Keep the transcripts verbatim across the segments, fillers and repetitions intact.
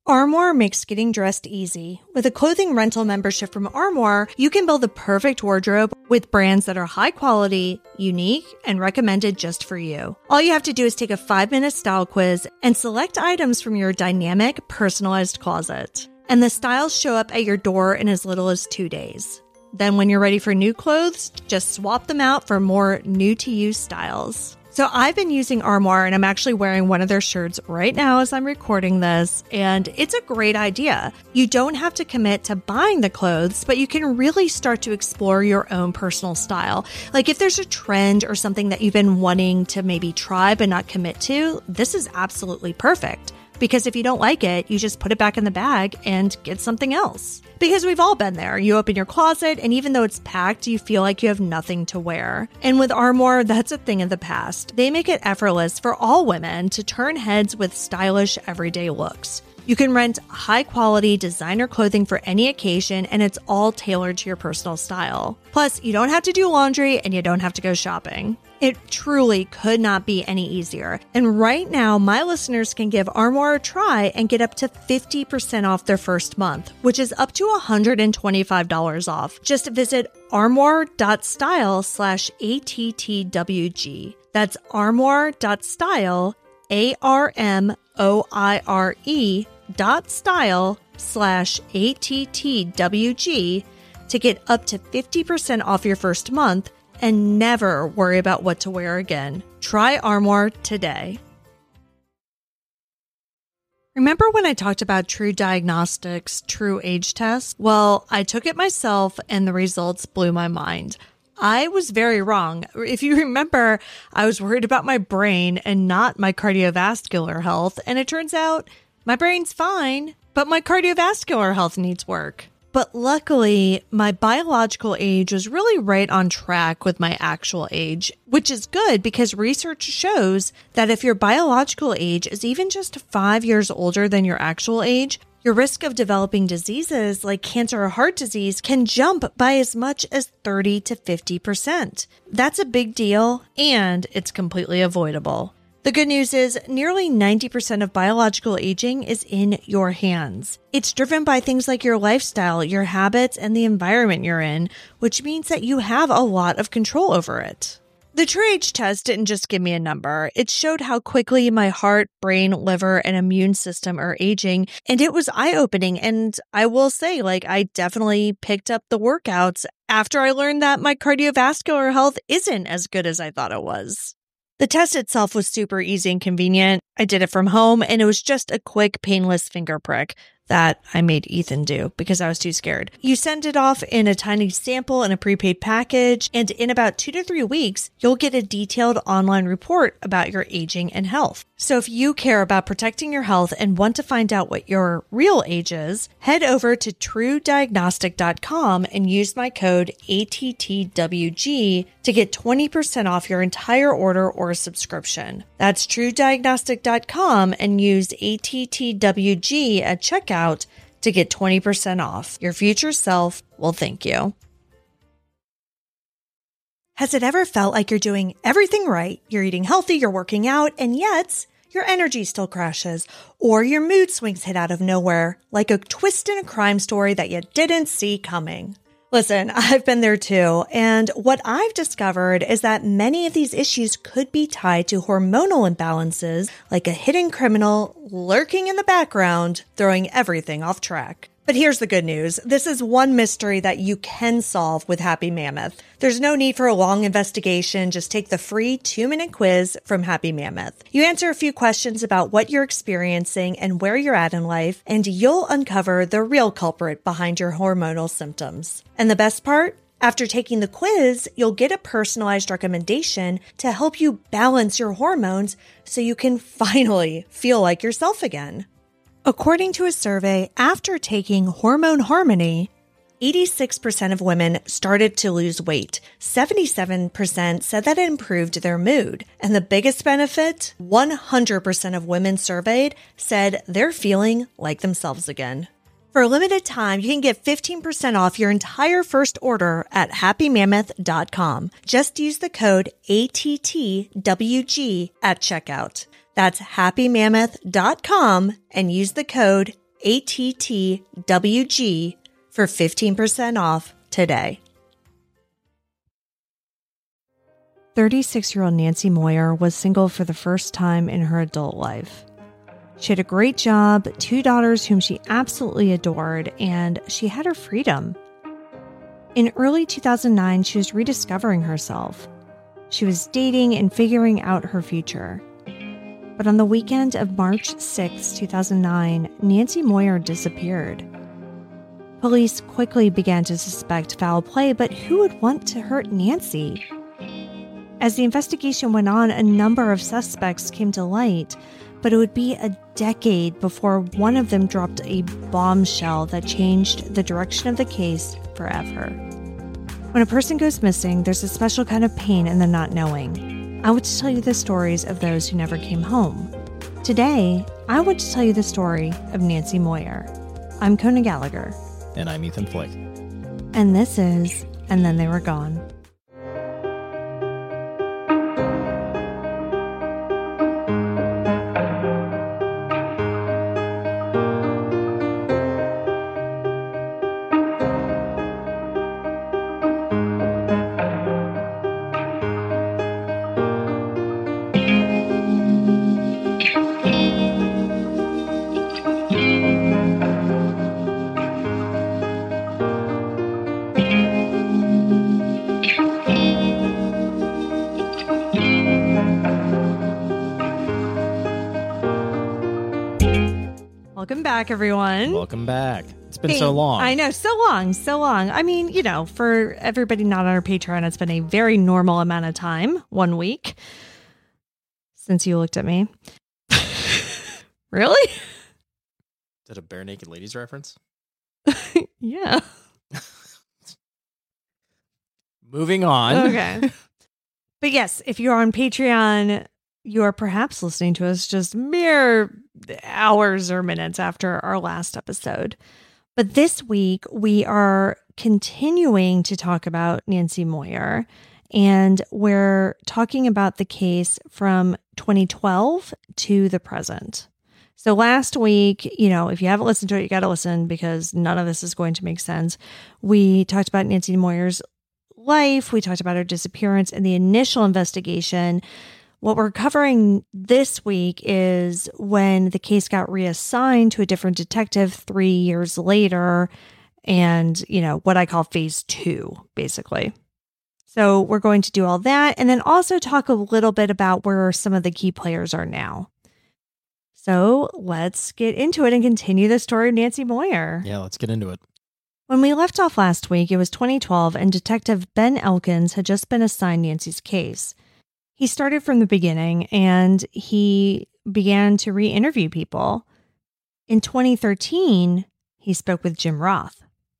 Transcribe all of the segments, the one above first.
Armoire makes getting dressed easy. With a clothing rental membership from Armoire, you can build the perfect wardrobe with brands that are high quality, unique, and recommended just for you. All you have to do is take a five-minute style quiz and select items from your dynamic, personalized closet. And the styles show up at your door in as little as two days. Then when you're ready for new clothes, just swap them out for more new-to-you styles. So I've been using Armoire, and I'm actually wearing one of their shirts right now as I'm recording this, and it's a great idea. You don't have to commit to buying the clothes, but you can really start to explore your own personal style. Like if there's a trend or something that you've been wanting to maybe try but not commit to, this is absolutely perfect. Because if you don't like it, you just put it back in the bag and get something else. Because we've all been there. You open your closet, and even though it's packed, you feel like you have nothing to wear. And with Armoire, that's a thing of the past. They make it effortless for all women to turn heads with stylish, everyday looks. You can rent high-quality designer clothing for any occasion, and it's all tailored to your personal style. Plus, you don't have to do laundry, and you don't have to go shopping. It truly could not be any easier. And right now, my listeners can give Armoire a try and get up to fifty percent off their first month, which is up to one hundred twenty-five dollars off. Just visit armoire.style slash ATTWG. That's armoire.style, A R M O I R E dot style slash A T T W G to get up to fifty percent off your first month and never worry about what to wear again. Try Armoire today. Remember when I talked about True Diagnostics' True Age Test? Well, I took it myself and the results blew my mind. I was very wrong. If you remember, I was worried about my brain and not my cardiovascular health, and it turns out my brain's fine, but my cardiovascular health needs work. But luckily, my biological age was really right on track with my actual age, which is good because research shows that if your biological age is even just five years older than your actual age, your risk of developing diseases like cancer or heart disease can jump by as much as thirty to fifty percent. That's a big deal, and it's completely avoidable. The good news is nearly ninety percent of biological aging is in your hands. It's driven by things like your lifestyle, your habits, and the environment you're in, which means that you have a lot of control over it. The True Age Test didn't just give me a number. It showed how quickly my heart, brain, liver, and immune system are aging, and it was eye-opening. And I will say, like, I definitely picked up the workouts after I learned that my cardiovascular health isn't as good as I thought it was. The test itself was super easy and convenient. I did it from home, and it was just a quick, painless finger prick that I made Ethan do because I was too scared. You send it off in a tiny sample in a prepaid package, and in about two to three weeks, you'll get a detailed online report about your aging and health. So if you care about protecting your health and want to find out what your real age is, head over to true diagnostic dot com and use my code A T T W G to get twenty percent off your entire order or subscription. That's true diagnostic dot com and use A T T W G at checkout to get twenty percent off. Your future self will thank you. Has it ever felt like you're doing everything right? You're eating healthy, you're working out, and yet your energy still crashes, or your mood swings hit out of nowhere, like a twist in a crime story that you didn't see coming. Listen, I've been there too, and what I've discovered is that many of these issues could be tied to hormonal imbalances, like a hidden criminal lurking in the background, throwing everything off track. But here's the good news. This is one mystery that you can solve with Happy Mammoth. There's no need for a long investigation. Just take the free two-minute quiz from Happy Mammoth. You answer a few questions about what you're experiencing and where you're at in life, and you'll uncover the real culprit behind your hormonal symptoms. And the best part? After taking the quiz, you'll get a personalized recommendation to help you balance your hormones so you can finally feel like yourself again. According to a survey, after taking Hormone Harmony, eighty-six percent of women started to lose weight. seventy-seven percent said that it improved their mood. And the biggest benefit, one hundred percent of women surveyed said they're feeling like themselves again. For a limited time, you can get fifteen percent off your entire first order at happy mammoth dot com. Just use the code A T T W G at checkout. That's happy mammoth dot com and use the code A T T W G for fifteen percent off today. thirty-six-year-old Nancy Moyer was single for the first time in her adult life. She had a great job, two daughters whom she absolutely adored, and she had her freedom. In early two thousand nine, she was rediscovering herself. She was dating and figuring out her future. But on the weekend of March sixth, two thousand nine, Nancy Moyer disappeared. Police quickly began to suspect foul play, but who would want to hurt Nancy? As the investigation went on, a number of suspects came to light, but it would be a decade before one of them dropped a bombshell that changed the direction of the case forever. When a person goes missing, there's a special kind of pain in the not knowing. I want to tell you the stories of those who never came home. Today, I want to tell you the story of Nancy Moyer. I'm Kona Gallagher. And I'm Ethan Flick. And this is And Then They Were Gone. Welcome back, everyone. Welcome back. It's been Thank- so long. I know, so long, so long. I mean, you know, for everybody not on our Patreon, it's been a very normal amount of time, one week, since you looked at me. Really? Is that a Bare Naked Ladies reference? Yeah. Moving on. Okay. But yes, if you're on Patreon, you are perhaps listening to us just mere hours or minutes after our last episode. But this week, we are continuing to talk about Nancy Moyer, and we're talking about the case from twenty twelve to the present. So last week, you know, if you haven't listened to it, you got to listen because none of this is going to make sense. We talked about Nancy Moyer's life. We talked about her disappearance and the initial investigation. What we're covering this week is when the case got reassigned to a different detective three years later, and, you know, what I call phase two, basically. So we're going to do all that and then also talk a little bit about where some of the key players are now. So let's get into it and continue the story of Nancy Moyer. Yeah, let's get into it. When we left off last week, it was twenty twelve, and Detective Ben Elkins had just been assigned Nancy's case. He started from the beginning, and he began to re-interview people. In twenty thirteen, he spoke with Jim Roth.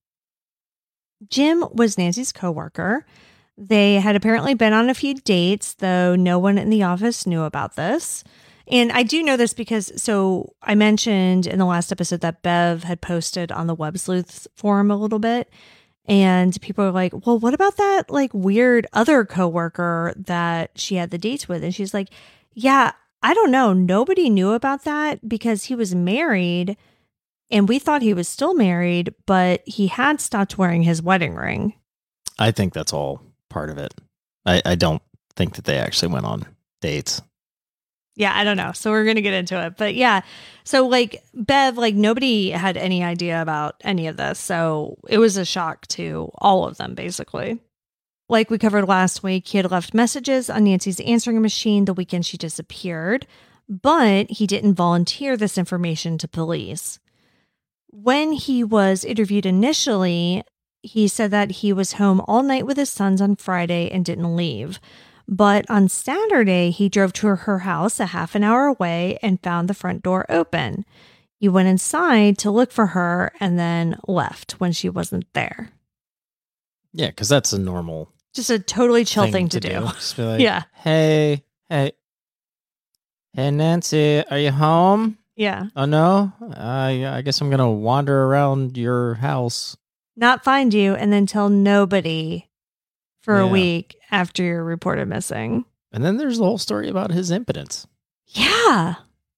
Jim was Nancy's coworker. They had apparently been on a few dates, though no one in the office knew about this. And I do know this because, so I mentioned in the last episode that Bev had posted on the Web Sleuths forum a little bit. And people are like, well, what about that like weird other coworker that she had the dates with? And she's like, yeah, I don't know. Nobody knew about that because he was married and we thought he was still married, but he had stopped wearing his wedding ring. I think that's all part of it. I, I don't think that they actually went on dates. Yeah, I don't know. So we're going to get into it. But yeah, so like Bev, like nobody had any idea about any of this. So it was a shock to all of them, basically. Like we covered last week, he had left messages on Nancy's answering machine the weekend she disappeared, but he didn't volunteer this information to police. When he was interviewed initially, he said that he was home all night with his sons on Friday and didn't leave. But on Saturday, he drove to her house a half an hour away and found the front door open. He went inside to look for her and then left when she wasn't there. Yeah, because that's a normal Just a totally chill thing, thing to, to do. do. Just be like, Yeah. Hey, hey, hey, Nancy, are you home? Yeah. Oh, no? I, I guess I'm going to wander around your house. Not find you and then tell nobody for a Yeah. week after you're reported missing. And then there's the whole story about his impotence. Yeah.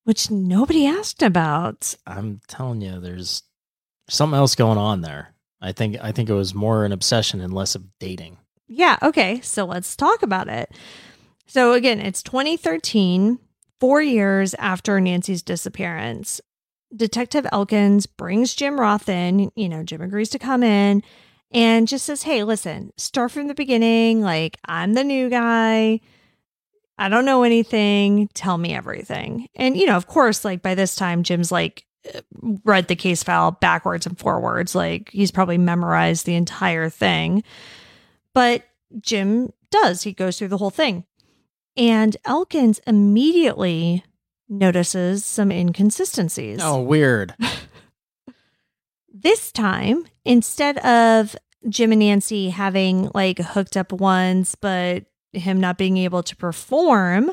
which nobody asked about. I'm telling you, there's something else going on there. I think I think it was more an obsession and less of dating. Yeah, okay, so let's talk about it. So again, it's twenty thirteen, four years after Nancy's disappearance. Detective Elkins brings Jim Roth in. You know, Jim agrees to come in and just says, hey, listen, start from the beginning. Like, I'm the new guy. I don't know anything. Tell me everything. And, you know, of course, like by this time, Jim's like read the case file backwards and forwards. Like he's probably memorized the entire thing. But Jim does. He goes through the whole thing. And Elkins immediately notices some inconsistencies. Oh, weird. This time, instead of Jim and Nancy having like hooked up once, but him not being able to perform,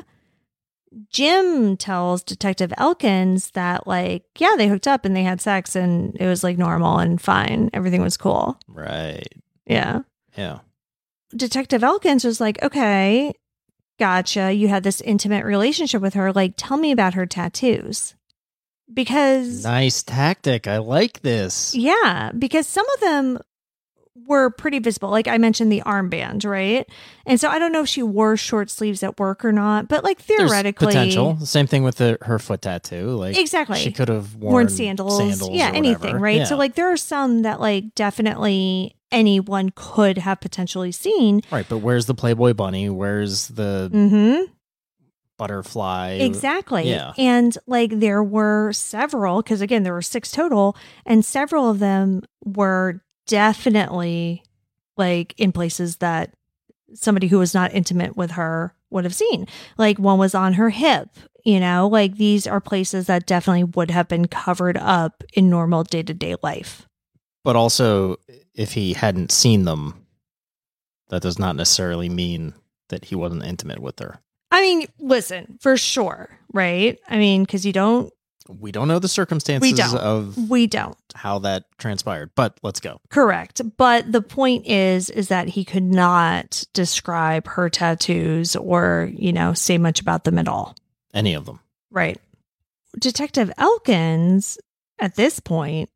Jim tells Detective Elkins that like, yeah, they hooked up and they had sex and it was like normal and fine. Everything was cool. Right. Yeah. Yeah. Detective Elkins was like, okay, gotcha. You had this intimate relationship with her. Like, tell me about her tattoos. Because... Nice tactic. I like this. Yeah, because some of them were pretty visible. Like I mentioned the armband, right? And so I don't know if she wore short sleeves at work or not, but like theoretically... There's potential. Same thing with the, her foot tattoo. Like exactly. She could have worn, worn sandals. sandals yeah, anything, right? Yeah. So like there are some that like definitely anyone could have potentially seen. Right, but where's the Playboy bunny? Where's the Mm-hmm. butterfly? Exactly. Yeah. And like there were several, because again, there were six total, and several of them were definitely like in places that somebody who was not intimate with her would have seen. Like one was on her hip, you know, like these are places that definitely would have been covered up in normal day-to-day life. But also, if he hadn't seen them, that does not necessarily mean that he wasn't intimate with her. I mean, listen, for sure, right? I mean, because you don't... We don't know the circumstances we don't. of we don't. how that transpired, but let's go. Correct. But the point is, is that he could not describe her tattoos or, you know, say much about them at all. Any of them. Right. Detective Elkins, at this point,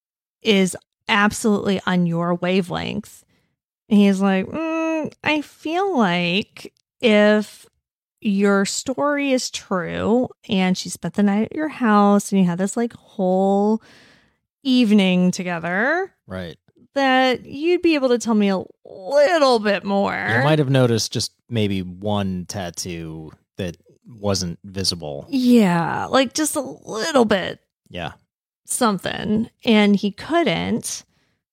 is absolutely on your wavelength. And he's like, mm, I feel like if your story is true and she spent the night at your house and you had this like whole evening together, right, that you'd be able to tell me a little bit more. You might have noticed just maybe one tattoo that wasn't visible. Yeah, like just a little bit. Yeah. Something. And he couldn't.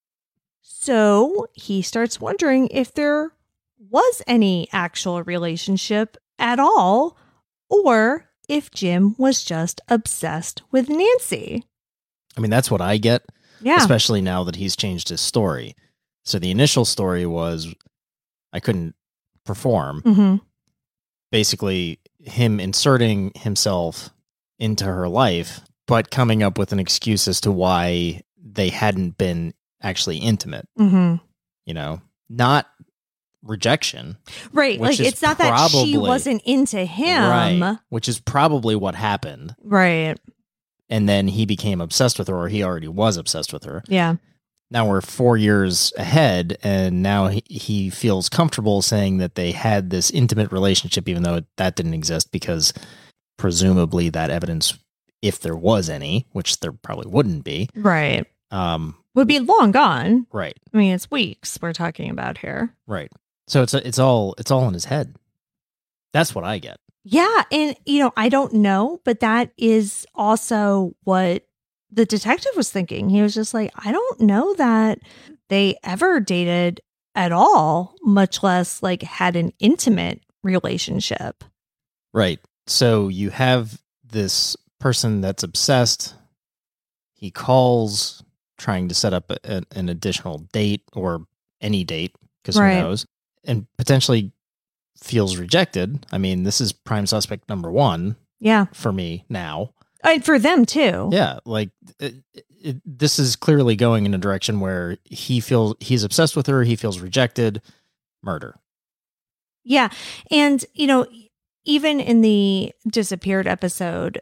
So he starts wondering if there was any actual relationship at all, or if Jim was just obsessed with Nancy. I mean, that's what I get. Yeah. Especially now that he's changed his story. So the initial story was I couldn't perform. Mm-hmm. Basically, him inserting himself into her life, but coming up with an excuse as to why they hadn't been actually intimate. Mm-hmm. You know, not rejection. Right. Like, it's not probably, that she wasn't into him. Right. Which is probably what happened. Right. And then he became obsessed with her, or he already was obsessed with her. Yeah. Now we're four years ahead, and now he, he feels comfortable saying that they had this intimate relationship, even though that didn't exist, because presumably that evidence, if there was any, which there probably wouldn't be. Right. Um, would be long gone. Right. I mean, it's weeks we're talking about here. Right. So it's it's all it's all in his head. That's what I get. Yeah, and you know, I don't know, but that is also what the detective was thinking. He was just like, I don't know that they ever dated at all, much less like had an intimate relationship. Right. So you have this person that's obsessed. He calls trying to set up a, an additional date or any date, because right. who knows, and potentially feels rejected. I mean, this is prime suspect number one. Yeah. For me now. And for them too. Yeah. Like it, it, this is clearly going in a direction where he feels he's obsessed with her. He feels rejected. Murder. Yeah. And, you know, even in the disappeared episode,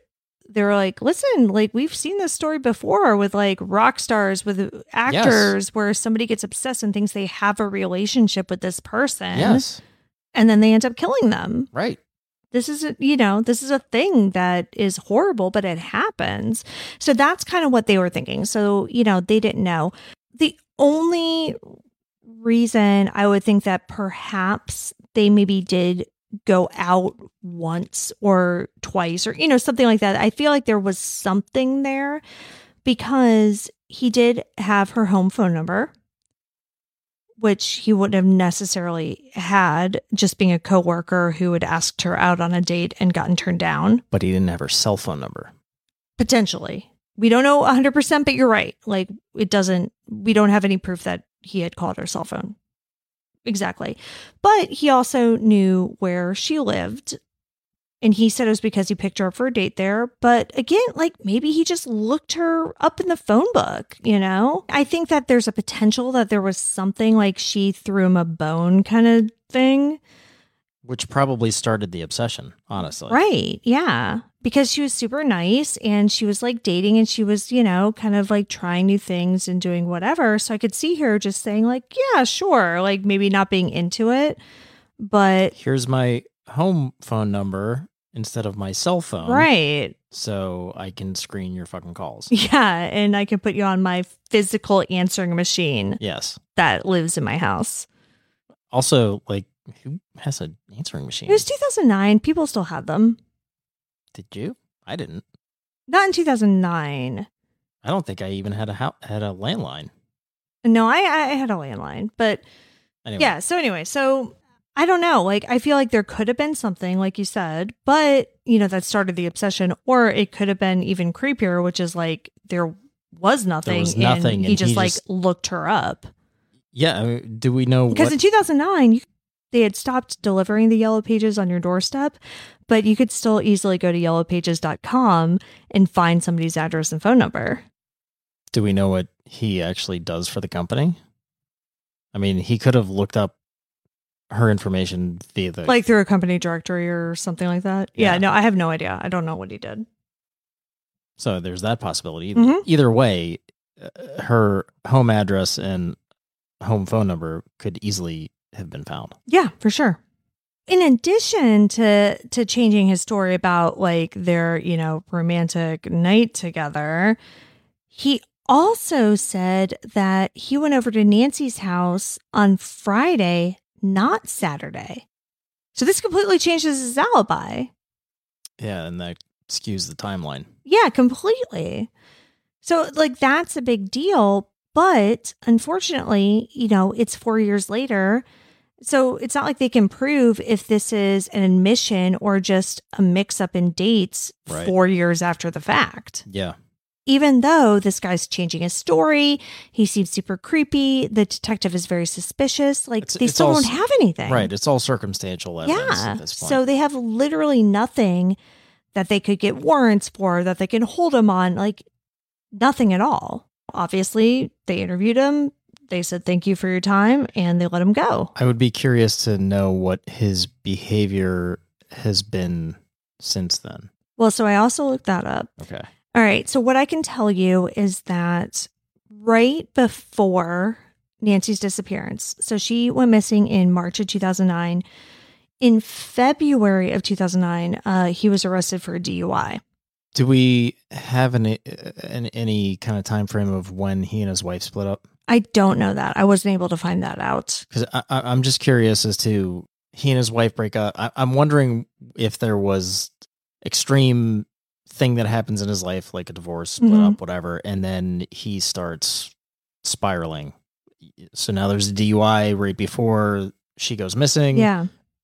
they were like, listen, like we've seen this story before with like rock stars, with actors, yes. where somebody gets obsessed and thinks they have a relationship with this person. Yes. And then they end up killing them. Right. This is, a, you know, this is a thing that is horrible, but it happens. So that's kind of what they were thinking. So, you know, they didn't know. The only reason I would think that perhaps they maybe did go out once or twice or, you know, something like that. I feel like there was something there because he did have her home phone number, which he wouldn't have necessarily had just being a coworker who had asked her out on a date and gotten turned down. But he didn't have her cell phone number. Potentially. We don't know one hundred percent, but you're right. Like, it doesn't, we don't have any proof that he had called her cell phone. Exactly. But he also knew where she lived. And he said it was because he picked her up for a date there. But again, like maybe he just looked her up in the phone book, you know? I think that there's a potential that there was something like she threw him a bone kind of thing. Which probably started the obsession, honestly. Right. Yeah. Because she was super nice and she was like dating and she was, you know, kind of like trying new things and doing whatever. So I could see her just saying like, yeah, sure. Like maybe not being into it, but here's my home phone number instead of my cell phone. Right. So I can screen your fucking calls. Yeah. And I can put you on my physical answering machine. Yes. That lives in my house. Also, like, who has an answering machine? It was two thousand nine. People still had them. Did you? I didn't. Not in two thousand nine. I don't think I even had a ho- had a landline. No, I, I had a landline. But anyway. Yeah. So anyway, so I don't know. Like, I feel like there could have been something, like you said, but, you know, that started the obsession. Or it could have been even creepier, which is like there was nothing. There was nothing. And he and just he like just... looked her up. Yeah. I mean, do we know? Because what... in two thousand nine, you they had stopped delivering the Yellow Pages on your doorstep, but you could still easily go to yellow pages dot com and find somebody's address and phone number. Do we know what he actually does for the company? I mean, he could have looked up her information via the... Like through a company directory or something like that? Yeah, yeah no, I have no idea. I don't know what he did. So there's that possibility. Mm-hmm. Either way, uh, her home address and home phone number could easily have been found. Yeah, for sure. In addition to to changing his story about like their, you know, romantic night together, he also said that he went over to Nancy's house on Friday, not Saturday. So this completely changes his alibi. Yeah, and that skews the timeline. Yeah, completely. So like that's a big deal. But unfortunately, you know, it's four years later. So it's not like they can prove if this is an admission or just a mix up in dates right. four years after the fact. Yeah. Even though this guy's changing his story, he seems super creepy. The detective is very suspicious. Like it's, they it's still all, don't have anything. Right. It's all circumstantial evidence yeah. at this point. So they have literally nothing that they could get warrants for, that they can hold him on. Like nothing at all. Obviously, they interviewed him. They said, thank you for your time, and they let him go. I would be curious to know what his behavior has been since then. Well, so I also looked that up. Okay. All right. So what I can tell you is that right before Nancy's disappearance, so she went missing in March of two thousand nine. In February of two thousand nine, uh, he was arrested for a D U I. Do we have any, any any kind of time frame of when he and his wife split up? I don't know that. I wasn't able to find that out. Because I'm just curious as to he and his wife break up. I, I'm wondering if there was extreme thing that happens in his life, like a divorce, split mm-hmm. up, whatever, and then he starts spiraling. So now there's a D U I right before she goes missing. Yeah.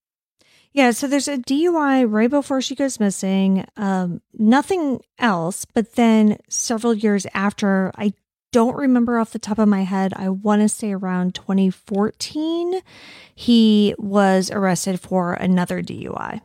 Yeah, so there's a D U I right before she goes missing. Um, nothing else, but then several years after, I don't remember off the top of my head, I want to say around twenty fourteen, he was arrested for another D U I.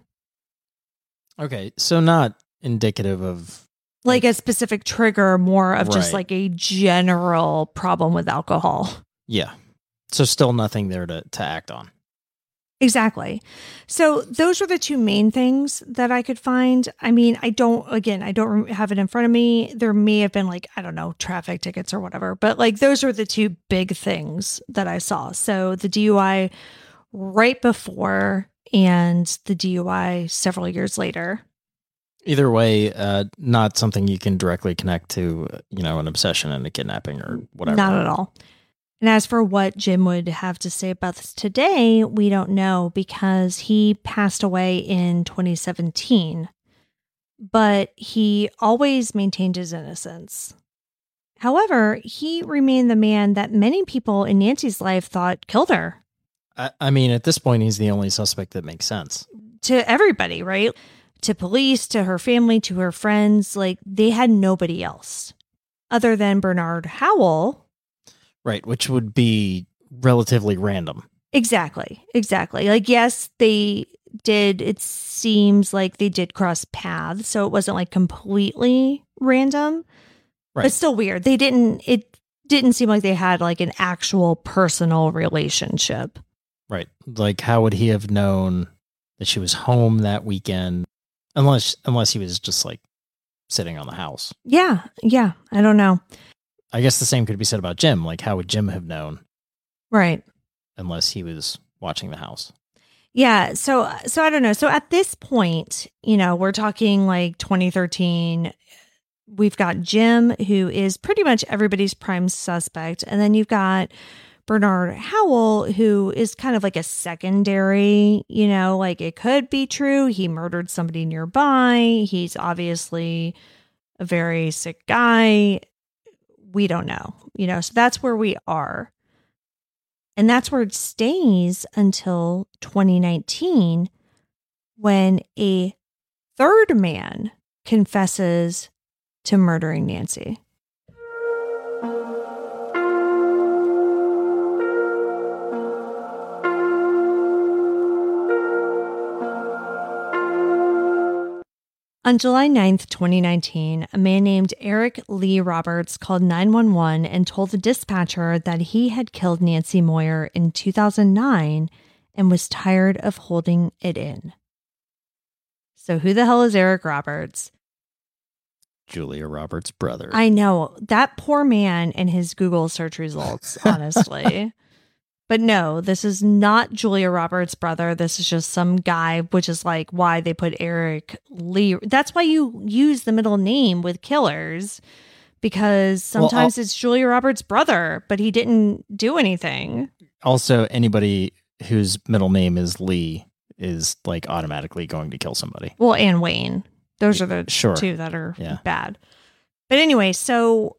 Okay, so not indicative of... Like, like a specific trigger, more of right. just like a general problem with alcohol. Yeah, so still nothing there to, to act on. Exactly. So those were the two main things that I could find. I mean, I don't, again, I don't have it in front of me. There may have been like, I don't know, traffic tickets or whatever, but like those are the two big things that I saw. So the D U I right before and the D U I several years later. Either way, uh, not something you can directly connect to, you know, an obsession and a kidnapping or whatever. Not at all. And as for what Jim would have to say about this today, we don't know because he passed away in twenty seventeen. But he always maintained his innocence. However, he remained the man that many people in Nancy's life thought killed her. I, I mean, at this point, he's the only suspect that makes sense. To everybody, right? To police, to her family, to her friends. Like, they had nobody else other than Bernard Howell. Right, which would be relatively random. Exactly, exactly. Like, yes, they did, it seems like they did cross paths, so it wasn't like completely random, right. But still weird. They didn't, it didn't seem like they had like an actual personal relationship. Right. Like, how would he have known that she was home that weekend? Unless, unless he was just like sitting on the house. Yeah, yeah, I don't know. I guess the same could be said about Jim. Like, how would Jim have known? Right. Unless he was watching the house. Yeah. So, so I don't know. So at this point, you know, we're talking like twenty thirteen. We've got Jim, who is pretty much everybody's prime suspect. And then you've got Bernard Howell, who is kind of like a secondary, you know, like it could be true. He murdered somebody nearby. He's obviously a very sick guy. We don't know, you know, so that's where we are. And that's where it stays until twenty nineteen, when a third man confesses to murdering Nancy. On July ninth, twenty nineteen, a man named Eric Lee Roberts called nine one one and told the dispatcher that he had killed Nancy Moyer in two thousand nine and was tired of holding it in. So who the hell is Eric Roberts? Julia Roberts' brother. I know. That poor man and his Google search results, honestly. But no, this is not Julia Roberts' brother. This is just some guy, which is like why they put Eric Lee. That's why you use the middle name with killers, because sometimes well, it's Julia Roberts' brother, but he didn't do anything. Also, anybody whose middle name is Lee is like automatically going to kill somebody. Well, and Wayne. Those are the sure. two that are yeah. bad. But anyway, so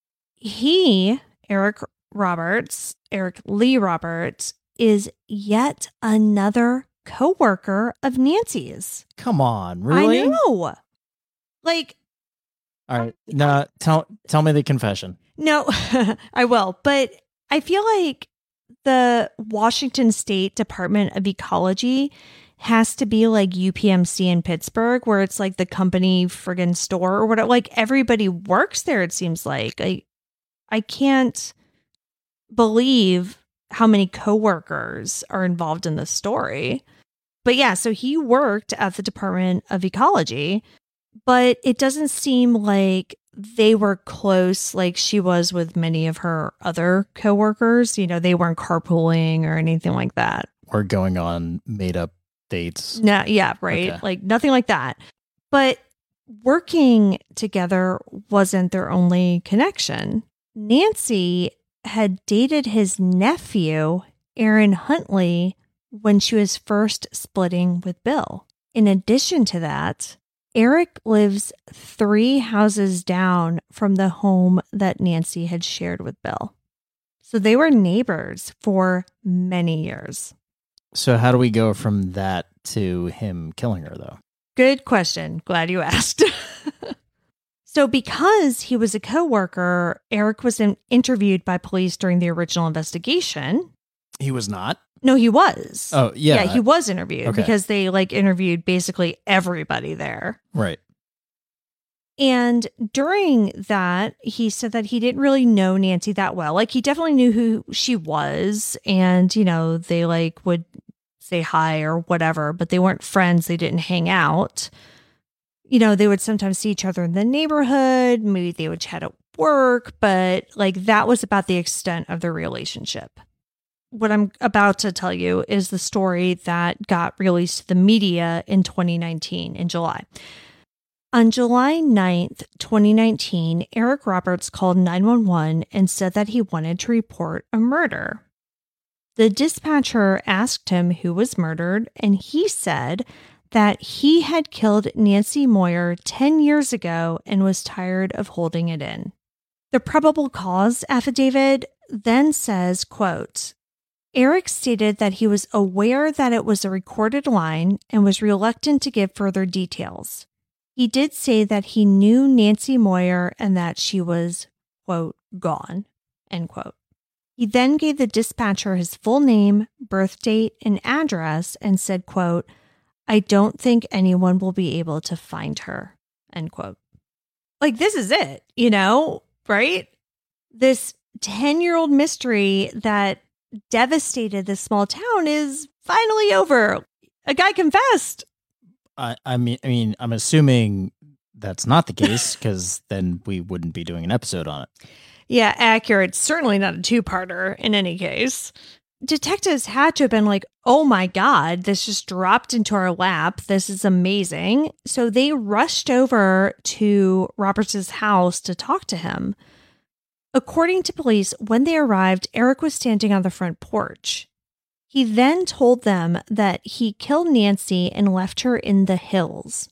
he, Eric Roberts, Eric Lee Roberts, is yet another coworker of Nancy's. Come on, really? I know. Like, all right, now tell tell me the confession. No, I will, but I feel like the Washington State Department of Ecology has to be like U P M C in Pittsburgh, where it's like the company friggin' store or whatever. Like everybody works there, it seems like. I I can't believe how many coworkers are involved in this story. But yeah, so he worked at the Department of Ecology, but it doesn't seem like they were close like she was with many of her other coworkers. You know, they weren't carpooling or anything like that. Or going on made up dates. No, yeah, right. Okay. Like nothing like that. But working together wasn't their only connection. Nancy had dated his nephew, Aaron Huntley, when she was first splitting with Bill. In addition to that, Eric lives three houses down from the home that Nancy had shared with Bill. So they were neighbors for many years. So how do we go from that to him killing her, though? Good question. Glad you asked. So because he was a coworker, Eric was in- interviewed by police during the original investigation. He was not? No, he was. Oh, yeah. Yeah, he was interviewed okay. because they like interviewed basically everybody there. Right. And during that, he said that he didn't really know Nancy that well. Like he definitely knew who she was. And, you know, they like would say hi or whatever, but they weren't friends. They didn't hang out. You know, they would sometimes see each other in the neighborhood. Maybe they would chat at work, but like that was about the extent of their relationship. What I'm about to tell you is the story that got released to the media in twenty nineteen, in July. On July ninth, twenty nineteen, Eric Roberts called nine one one and said that he wanted to report a murder. The dispatcher asked him who was murdered, and he said that he had killed Nancy Moyer ten years ago and was tired of holding it in. The probable cause affidavit then says, quote, Eric stated that he was aware that it was a recorded line and was reluctant to give further details. He did say that he knew Nancy Moyer and that she was, quote, gone, end quote. He then gave the dispatcher his full name, birth date, and address and said, quote, I don't think anyone will be able to find her, end quote. Like, this is it, you know, right? This ten-year-old mystery that devastated this small town is finally over. A guy confessed. I, I mean, I mean, I'm assuming that's not the case because then we wouldn't be doing an episode on it. Yeah, accurate. Certainly not a two-parter in any case. Detectives had to have been like, oh my God, this just dropped into our lap. This is amazing. So they rushed over to Roberts' house to talk to him. According to police, when they arrived, Eric was standing on the front porch. He then told them that he killed Nancy and left her in the hills.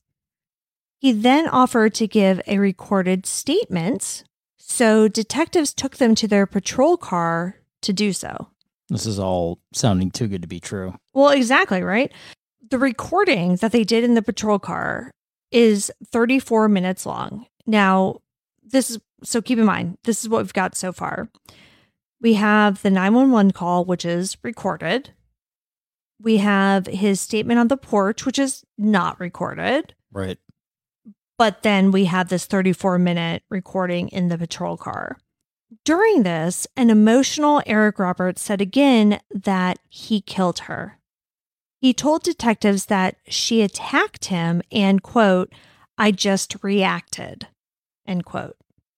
He then offered to give a recorded statement, so detectives took them to their patrol car to do so. This is all sounding too good to be true. Well, exactly, right? The recording that they did in the patrol car is thirty-four minutes long. Now, this is, so keep in mind, this is what we've got so far. We have the nine one one call, which is recorded. We have his statement on the porch, which is not recorded. Right. But then we have this thirty-four minute recording in the patrol car. During this, an emotional Eric Roberts said again that he killed her. He told detectives that she attacked him and, quote, I just reacted, end quote.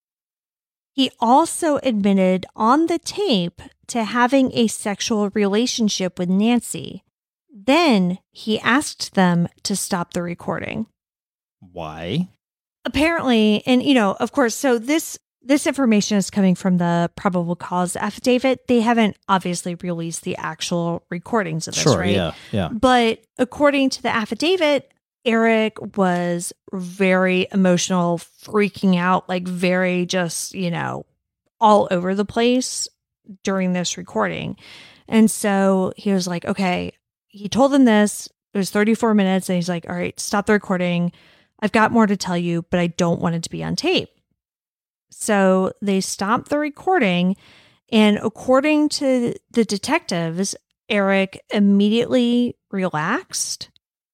He also admitted on the tape to having a sexual relationship with Nancy. Then he asked them to stop the recording. Why? Apparently, and you know, of course, so this this information is coming from the probable cause affidavit. They haven't obviously released the actual recordings of this, sure, right? Yeah, yeah. But according to the affidavit, Eric was very emotional, freaking out, like very just, you know, all over the place during this recording. And so he was like, okay, he told them this. It was thirty-four minutes. And he's like, all right, stop the recording. I've got more to tell you, but I don't want it to be on tape. So they stopped the recording. And according to the detectives, Eric immediately relaxed.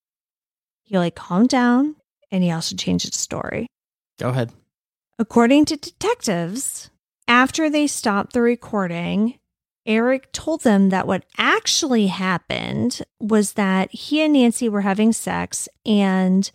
He like calmed down, and he also changed his story. Go ahead. According to detectives, after they stopped the recording, Eric told them that what actually happened was that he and Nancy were having sex, and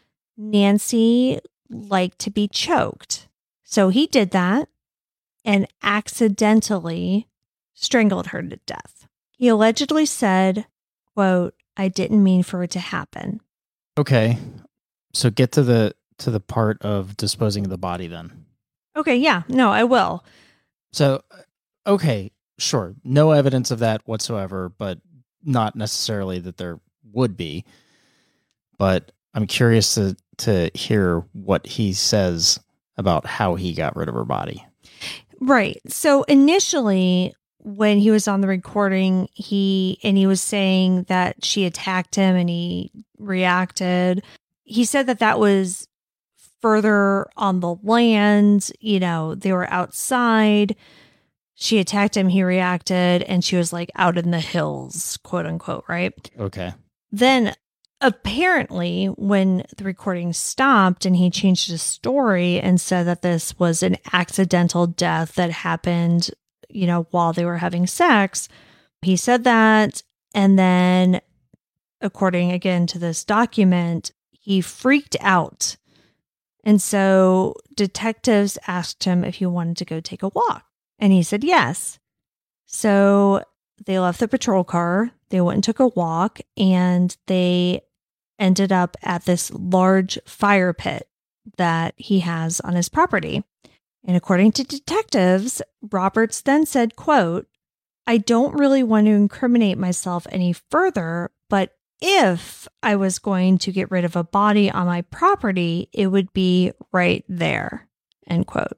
Nancy liked to be choked. So he did that and accidentally strangled her to death. He allegedly said, quote, I didn't mean for it to happen. Okay. So get to the to the part of disposing of the body then. Okay, yeah. No, I will. So, okay, sure. No evidence of that whatsoever, but not necessarily that there would be. But I'm curious to, to hear what he says about how he got rid of her body. Right. So initially, when he was on the recording, he and he was saying that she attacked him and he reacted. He said that that was further on the land. You know, they were outside. She attacked him. He reacted. And she was like out in the hills, quote unquote. Right. Okay. Then apparently when the recording stopped and he changed his story and said that this was an accidental death that happened, you know, while they were having sex, he said that. And then according again to this document, he freaked out. And so detectives asked him if he wanted to go take a walk. And he said yes. So they left the patrol car, they went and took a walk, and they ended up at this large fire pit that he has on his property. And according to detectives, Roberts then said, quote, "I don't really want to incriminate myself any further, but if I was going to get rid of a body on my property, it would be right there," end quote.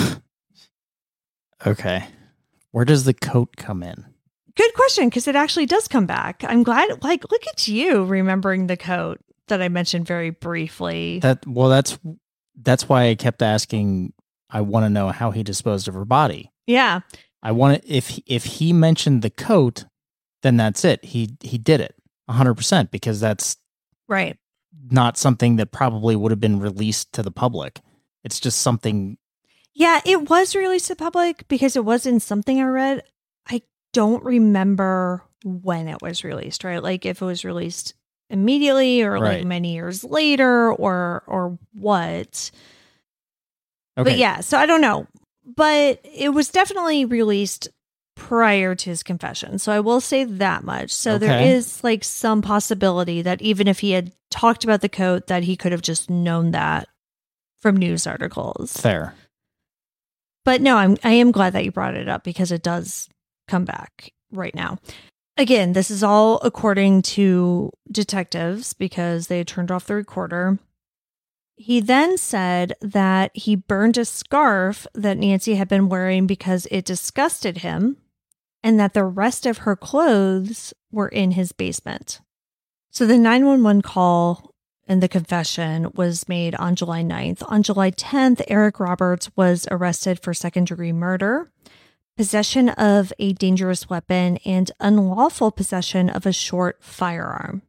Okay. Where does the coat come in? Good question, because it actually does come back. I'm glad, like, look at you remembering the coat that I mentioned very briefly. That well, that's that's why I kept asking. I want to know how he disposed of her body. Yeah. I want to, if if he mentioned the coat, then that's it. He he did it one hundred percent because that's right. Not something that probably would have been released to the public. It's just something. Yeah, it was released to public because it was in something I read. I don't remember when it was released, right? Like if it was released immediately or Right. like many years later or or what. Okay. But yeah, so I don't know. But it was definitely released prior to his confession. So I will say that much. So there Okay. is like some possibility that even if he had talked about the coat, that he could have just known that from news articles. Fair. But no, I'm I am glad that you brought it up because it does come back right now. Again, this is all according to detectives because they had turned off the recorder. He then said that he burned a scarf that Nancy had been wearing because it disgusted him and that the rest of her clothes were in his basement. So the nine one one call and the confession was made on July ninth. On July tenth, Eric Roberts was arrested for second-degree murder, possession of a dangerous weapon, and unlawful possession of a short firearm.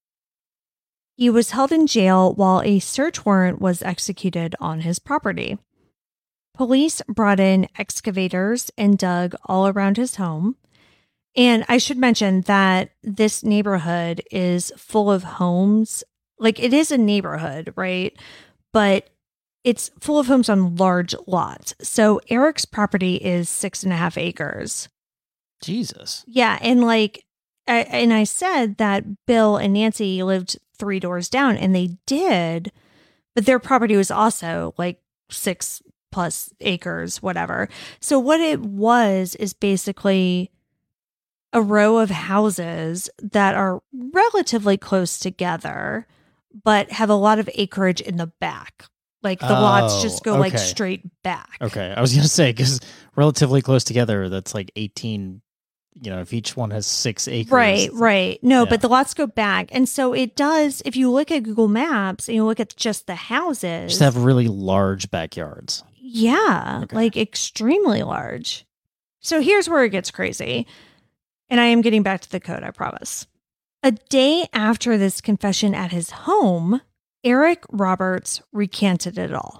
He was held in jail while a search warrant was executed on his property. Police brought in excavators and dug all around his home. And I should mention that this neighborhood is full of homes. Like it is a neighborhood, right? But it's full of homes on large lots. So Eric's property is six and a half acres. Jesus. Yeah. And like, I, and I said that Bill and Nancy lived three doors down, and they did, but their property was also like six plus acres, whatever. So what it was is basically a row of houses that are relatively close together, but have a lot of acreage in the back. Like the Oh, lots just go like okay. straight back. Okay. I was going to say, because relatively close together, that's like eighteen, you know, if each one has six acres. Right, right. No, Yeah. but the lots go back. And so it does, if you look at Google Maps and you look at just the houses. Just have really large backyards. Yeah, Okay. like extremely large. So here's where it gets crazy. And I am getting back to the code, I promise. A day after this confession at his home, Eric Roberts recanted it all.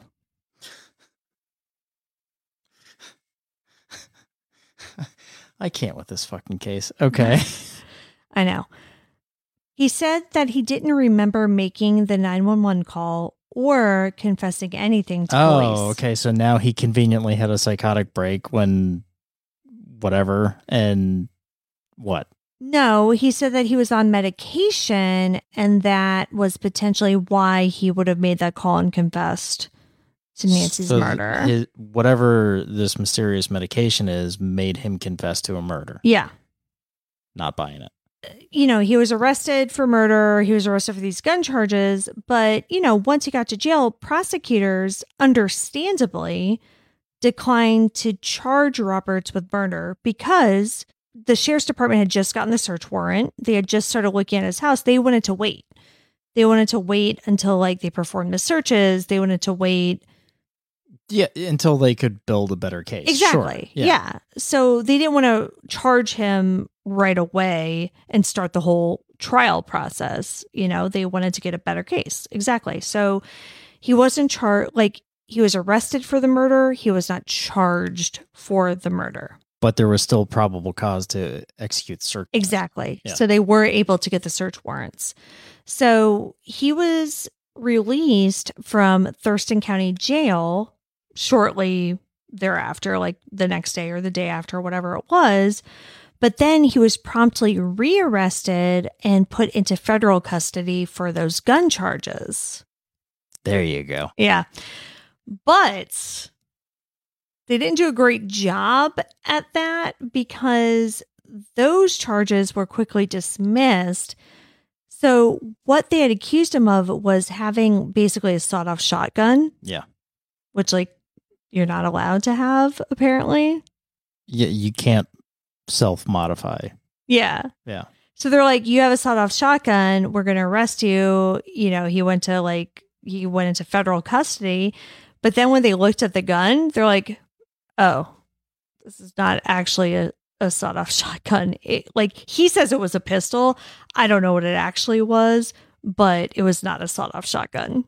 I can't with this fucking case. Okay. I know. He said that he didn't remember making the nine one one call or confessing anything to Oh, police. okay. So now he conveniently had a psychotic break when whatever and what? No, he said that he was on medication and that was potentially why he would have made that call and confessed to Nancy's So murder. his- whatever this mysterious medication is made him confess to a murder. Yeah. Not buying it. You know, he was arrested for murder. He was arrested for these gun charges. But, you know, once he got to jail, prosecutors understandably declined to charge Roberts with murder because the sheriff's department had just gotten the search warrant. They had just started looking at his house. They wanted to wait. They wanted to wait until like they performed the searches. They wanted to wait. Yeah, until they could build a better case. Exactly. Sure. Yeah. So they didn't want to charge him right away and start the whole trial process. You know, they wanted to get a better case. Exactly. So he wasn't charged, like he was arrested for the murder. He was not charged for the murder. But there was still probable cause to execute search. Exactly. Yeah. So they were able to get the search warrants. So he was released from Thurston County Jail shortly thereafter, like the next day or the day after, whatever it was. But then he was promptly rearrested and put into federal custody for those gun charges. There you go. Yeah. But they didn't do a great job at that because those charges were quickly dismissed. So what they had accused him of was having basically a sawed-off shotgun. Yeah. Which, like, you're not allowed to have, apparently. Yeah, you can't self-modify. Yeah. Yeah. So they're like, you have a sawed-off shotgun. We're going to arrest you. You know, he went to, like, he went into federal custody. But then when they looked at the gun, they're like, oh, this is not actually a, a sawed-off shotgun. It, like, he says it was a pistol. I don't know what it actually was, but it was not a sawed-off shotgun.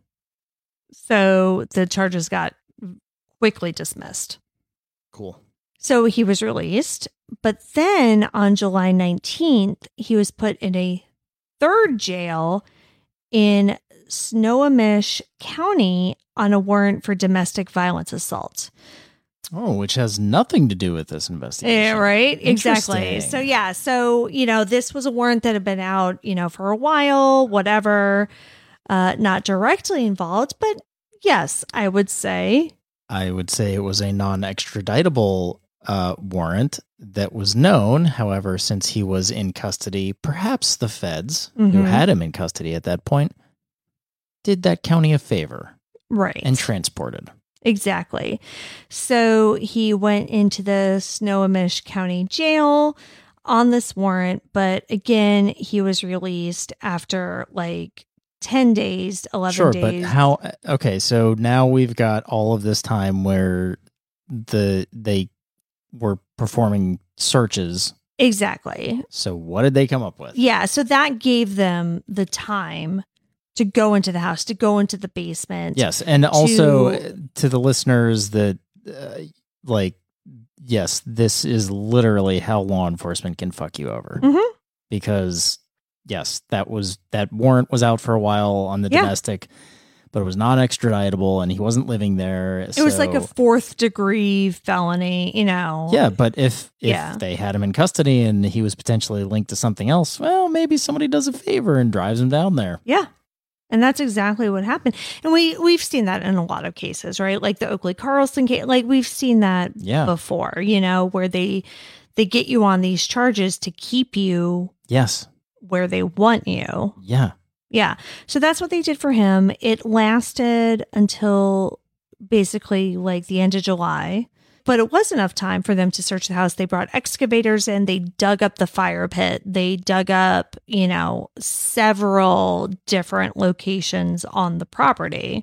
So the charges got quickly dismissed. Cool. So he was released. But then on July nineteenth, he was put in a third jail in Snohomish County on a warrant for domestic violence assault. Oh, which has nothing to do with this investigation. Yeah, right? Exactly. Interesting. So, yeah. So, you know, this was a warrant that had been out, you know, for a while, whatever, uh, not directly involved. But yes, I would say. I would say it was a non-extraditable uh, warrant that was known. However, since he was in custody, perhaps the feds, Mhm. who had him in custody at that point, did that county a favor. Right. And transported. Exactly. So he went into the Snohomish County Jail on this warrant, but again, he was released after like ten days, eleven sure, days. But how? Okay, so now we've got all of this time where the they were performing searches. Exactly. So what did they come up with? Yeah, so that gave them the time to go into the house, to go into the basement. Yes, and also to, to the listeners that, uh, like, yes, this is literally how law enforcement can fuck you over. Mm-hmm. Because, yes, that was that warrant was out for a while on the yeah. domestic, but it was not extraditable, and he wasn't living there. It so, was like a fourth degree felony, you know. Yeah, but if if yeah. they had him in custody and he was potentially linked to something else, well, maybe somebody does a favor and drives him down there. Yeah. And that's exactly what happened. And we, we've seen that in a lot of cases, right? Like the Oakley Carlson case, like we've seen that yeah. before, you know, where they they get you on these charges to keep you yes. where they want you. Yeah. Yeah. So that's what they did for him. It lasted until basically like the end of July. But it was enough time for them to search the house. They brought excavators in. They dug up the fire pit. They dug up, you know, several different locations on the property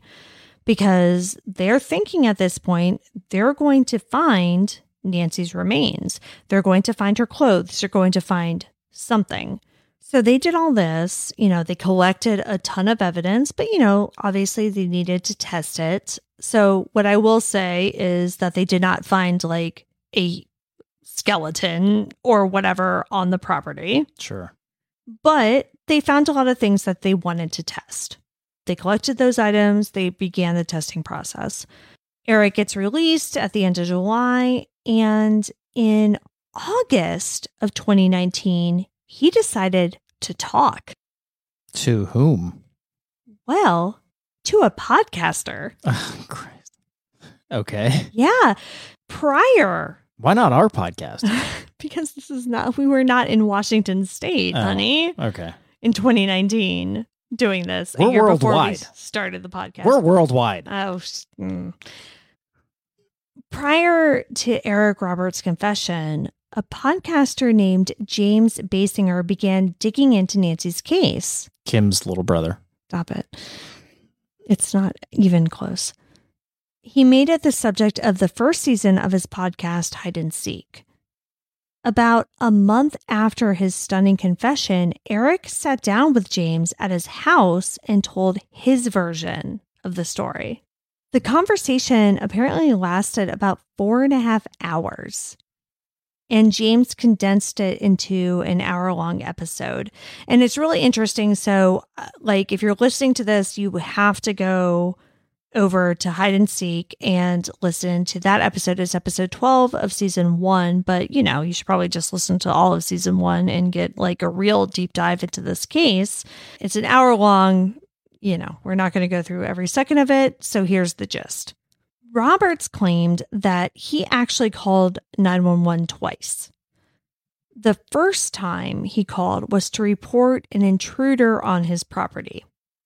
because they're thinking at this point, they're going to find Nancy's remains. They're going to find her clothes. They're going to find something. So they did all this, you know, they collected a ton of evidence, but, you know, obviously they needed to test it. So what I will say is that they did not find like a skeleton or whatever on the property. Sure. But they found a lot of things that they wanted to test. They collected those items. They began the testing process. Eric gets released at the end of July. And in August of twenty nineteen, he decided to talk. To whom? Well, to a podcaster. Oh, Christ. Okay. Yeah. Prior. Why not our podcast? Because this is not, we were not in Washington State, oh, honey. Okay. In twenty nineteen, doing this. We're a year worldwide. Before we started the podcast. We're worldwide. Oh. Mm. Prior to Eric Roberts' confession, a podcaster named James Basinger began digging into Nancy's case. Kim's little brother. Stop it. It's not even close. He made it the subject of the first season of his podcast, Hide and Seek. About a month after his stunning confession, Eric sat down with James at his house and told his version of the story. The conversation apparently lasted about four and a half hours. and James condensed it into an hour-long episode. And it's really interesting. So, uh, like, if you're listening to this, you have to go over to Hide and Seek and listen to that episode. It's episode twelve of season one, but you know, you should probably just listen to all of season one and get like a real deep dive into this case. It's an hour long, you know, we're not going to go through every second of it. So here's the gist. Roberts claimed that he actually called nine one one twice. The first time he called was to report an intruder on his property.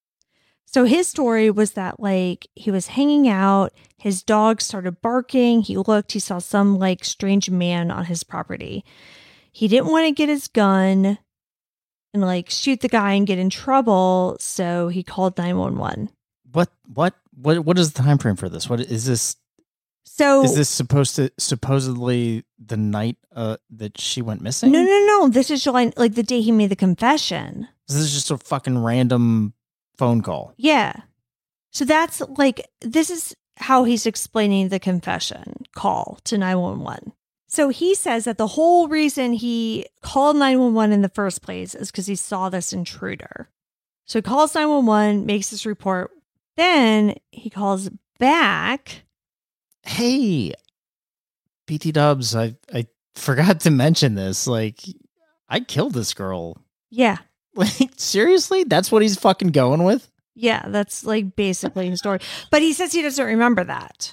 So his story was that, like, he was hanging out, his dog started barking, he looked, he saw some, like, strange man on his property. He didn't want to get his gun and, like, shoot the guy and get in trouble, so he called nine one one. What, what, what, what is the time frame for this? What is this? So is this supposed to, supposedly the night uh, that she went missing? No, no, no. This is July, like, the day he made the confession. This is just a fucking random phone call. Yeah. So that's like, this is how he's explaining the confession call to nine one one. So he says that the whole reason he called nine one one in the first place is because he saw this intruder. So he calls nine one one, makes this report. Then he calls back. Hey, B T Dubs, I, I forgot to mention this. Like, I killed this girl. Yeah. Like, seriously? That's what he's fucking going with? Yeah, that's like basically his story. But he says he doesn't remember that.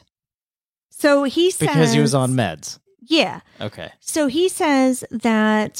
So he says... Because he was on meds. Yeah. Okay. So he says that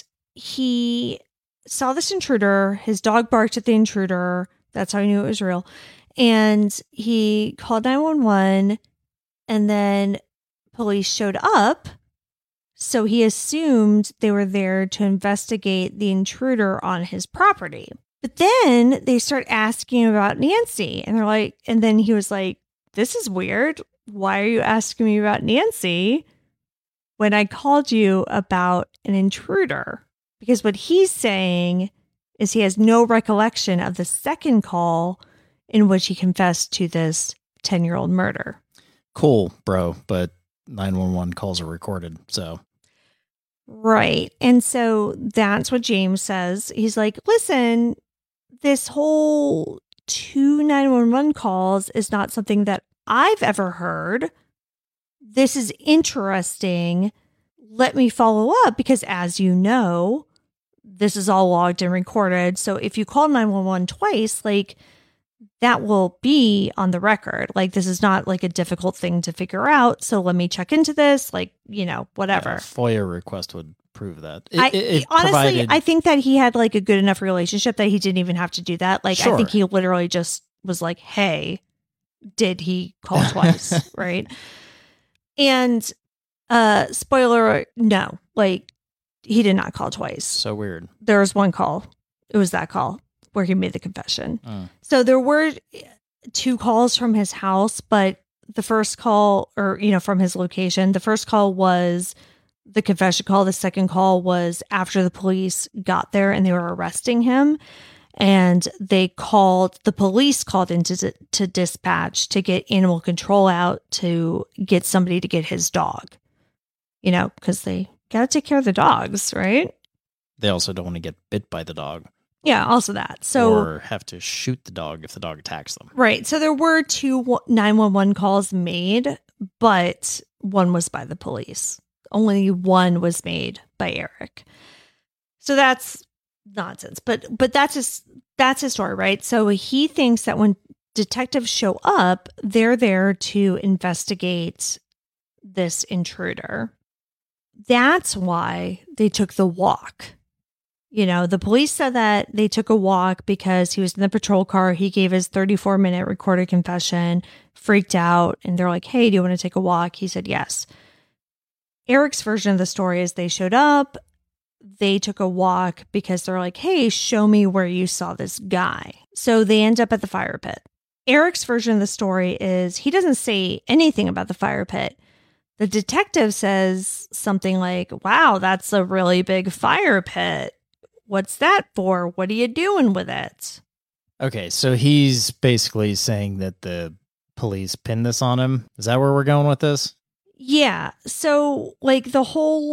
he saw this intruder. His dog barked at the intruder. That's how he knew it was real. And he called nine one one, and then police showed up. So he assumed they were there to investigate the intruder on his property. But then they start asking about Nancy. And they're like, and then he was like, this is weird. Why are you asking me about Nancy when I called you about an intruder? Because what he's saying is he has no recollection of the second call in which he confessed to this ten-year-old murder. Cool, bro. But nine one one calls are recorded, so... Right. And so that's what James says. He's like, listen, this whole two nine one one calls is not something that I've ever heard. This is interesting. Let me follow up because, as you know, this is all logged and recorded. So if you call nine one one twice, like, that will be on the record. Like, this is not like a difficult thing to figure out. So let me check into this, like, you know, whatever. Yeah, a FOIA request would prove that. It, I, it, it honestly, provided... I think that he had like a good enough relationship that he didn't even have to do that. Like, Sure. I think he literally just was like, hey, did he call twice? Right. And uh, spoiler, no, like, he did not call twice. So weird. There was one call. It was that call where he made the confession. Mm. So there were two calls from his house, but the first call, or, you know, from his location, the first call was the confession call. The second call was after the police got there and they were arresting him. And they called, the police called into to dispatch to get animal control out to get somebody to get his dog, you know, because they got to take care of the dogs, right? They also don't want to get bit by the dog. Yeah, also that. So, or have to shoot the dog if the dog attacks them. Right. So there were two nine one one calls made, but one was by the police. Only one was made by Eric. So that's nonsense. But but that's his that's his story, right? So he thinks that when detectives show up, they're there to investigate this intruder. That's why they took the walk. You know, the police said that they took a walk because he was in the patrol car. He gave his thirty-four minute recorded confession, freaked out, and they're like, hey, do you want to take a walk? He said yes. Eric's version of the story is they showed up, they took a walk because they're like, hey, show me where you saw this guy. So they end up at the fire pit. Eric's version of the story is he doesn't say anything about the fire pit. The detective says something like, wow, that's a really big fire pit. What's that for? What are you doing with it? Okay, so he's basically saying that the police pinned this on him. Is that where we're going with this? Yeah. So, like, the whole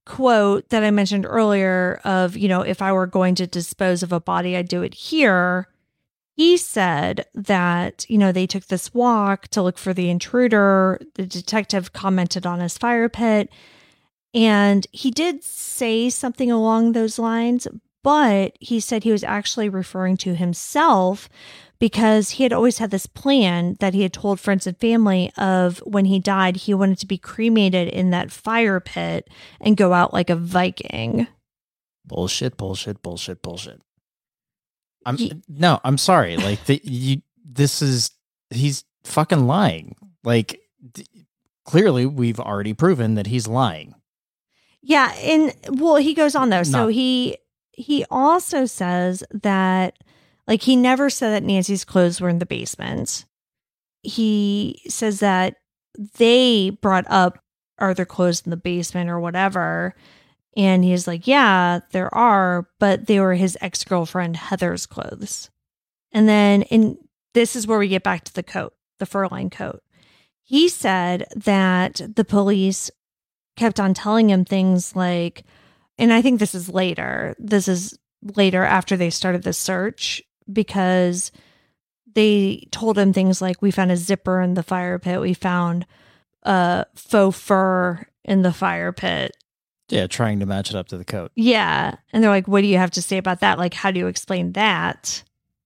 quote that I mentioned earlier of, you know, if I were going to dispose of a body, I'd do it here. He said that, you know, they took this walk to look for the intruder. The detective commented on his fire pit. And he did say something along those lines, but he said he was actually referring to himself because he had always had this plan that he had told friends and family of when he died, he wanted to be cremated in that fire pit and go out like a Viking. Bullshit, bullshit, bullshit, bullshit. I'm he, no, I'm sorry. Like the, you, this is he's fucking lying. Like th- clearly, we've already proven that he's lying. Yeah, and well, he goes on though. So no. he he also says that, like, he never said that Nancy's clothes were in the basement. He says that they brought up, are there clothes in the basement or whatever? And he's like, yeah, there are, but they were his ex-girlfriend Heather's clothes. And then, and this is where we get back to the coat, the fur-lined coat. He said that the police kept on telling him things like, and I think this is later, this is later after they started the search, because they told him things like, we found a zipper in the fire pit. We found a faux fur in the fire pit. Yeah, trying to match it up to the coat. Yeah. And they're like, what do you have to say about that? Like, how do you explain that?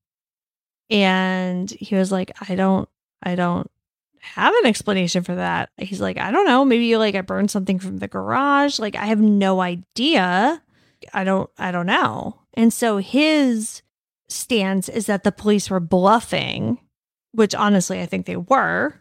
And he was like, I don't, I don't have an explanation for that. He's like, I don't know. Maybe like I burned something from the garage. Like, I have no idea. I don't, I don't know. And so his stance is that the police were bluffing, which honestly, I think they were.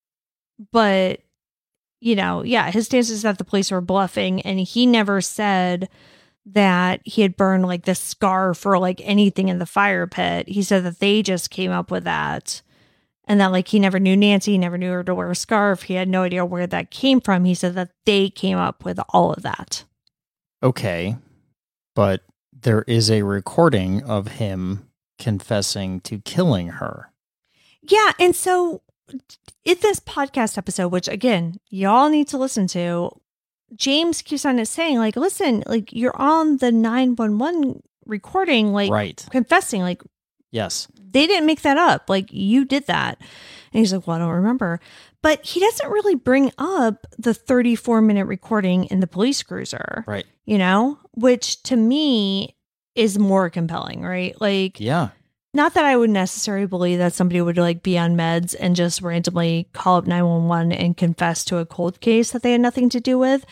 But, you know, yeah, his stance is that the police were bluffing, and he never said that he had burned like this scarf or like anything in the fire pit. He said that they just came up with that, and that like he never knew Nancy, he never knew her to wear a scarf. He had no idea where that came from. He said that they came up with all of that. Okay. But there is a recording of him confessing to killing her. Yeah. And so in this podcast episode, which again, y'all need to listen to, James keeps on saying like, listen, like you're on the nine one one recording, like right. confessing, like, yes, they didn't make that up. Like you did that. And he's like, well, I don't remember. But he doesn't really bring up the thirty-four minute recording in the police cruiser. Right. You know, which to me is more compelling, right? Like, yeah. Not that I would necessarily believe that somebody would like be on meds and just randomly call up nine one one and confess to a cold case that they had nothing to do with.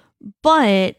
But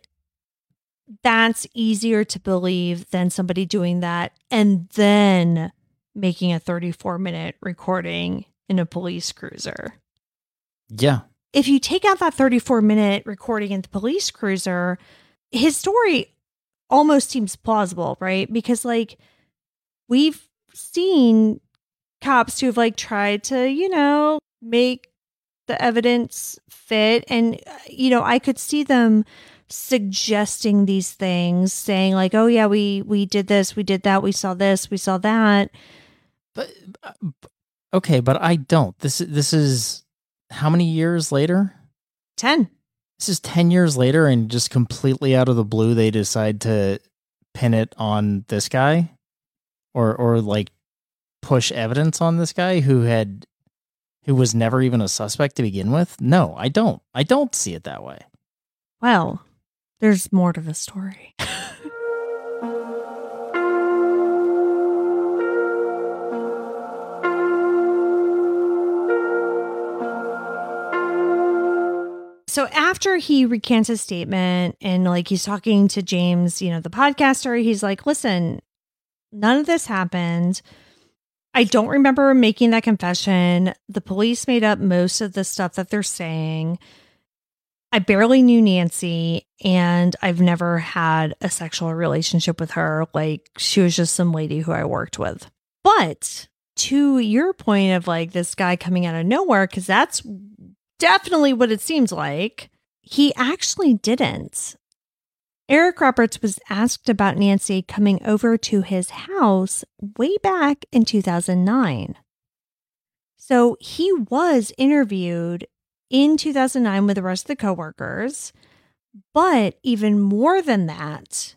that's easier to believe than somebody doing that and then making a thirty-four minute recording in a police cruiser. Yeah. If you take out that thirty-four minute recording in the police cruiser, his story almost seems plausible, right? Because like we've seen cops who've like tried to, you know, make the evidence fit. And, you know, I could see them suggesting these things, saying like, oh yeah, we, we did this, we did that, we saw this, we saw that. But, okay, but I don't. This, this is how many years later? ten. This is ten years later, and just completely out of the blue, they decide to pin it on this guy. Or, or like push evidence on this guy who had, who was never even a suspect to begin with. No, I don't. I don't see it that way. Well, there's more to the story. So after he recants his statement and like he's talking to James, you know, the podcaster, he's like, listen, none of this happened. I don't remember making that confession. The police made up most of the stuff that they're saying. I barely knew Nancy, and I've never had a sexual relationship with her. Like, she was just some lady who I worked with. But to your point of like this guy coming out of nowhere, because that's definitely what it seems like, he actually didn't. Eric Roberts was asked about Nancy coming over to his house way back in two thousand nine. So he was interviewed in two thousand nine with the rest of the coworkers, But even more than that,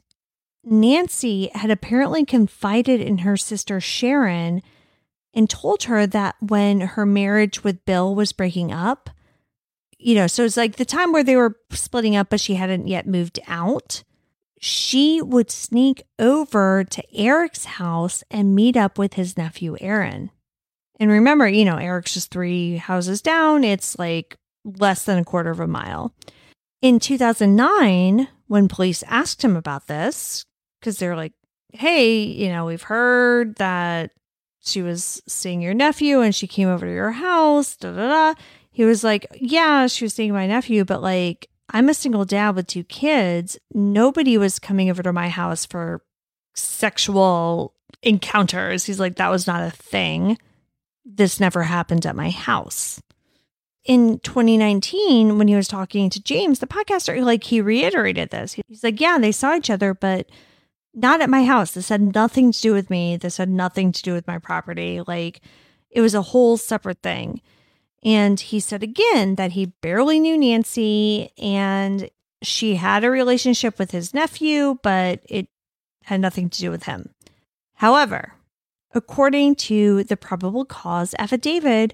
Nancy had apparently confided in her sister Sharon and told her that when her marriage with Bill was breaking up, you know, so it's like the time where they were splitting up, but she hadn't yet moved out, she would sneak over to Eric's house and meet up with his nephew, Aaron. And remember, you know, Eric's just three houses down. It's like less than a quarter of a mile. In two thousand nine, when police asked him about this, because they're like, hey, you know, we've heard that she was seeing your nephew and she came over to your house, da da da. He was like, yeah, she was seeing my nephew, but like, I'm a single dad with two kids. Nobody was coming over to my house for sexual encounters. He's like, that was not a thing. This never happened at my house. In twenty nineteen, when he was talking to James, the podcaster, like he reiterated this. He's like, yeah, they saw each other, but not at my house. This had nothing to do with me. This had nothing to do with my property. Like it was a whole separate thing. And he said again that he barely knew Nancy and she had a relationship with his nephew, but it had nothing to do with him. However, according to the probable cause affidavit,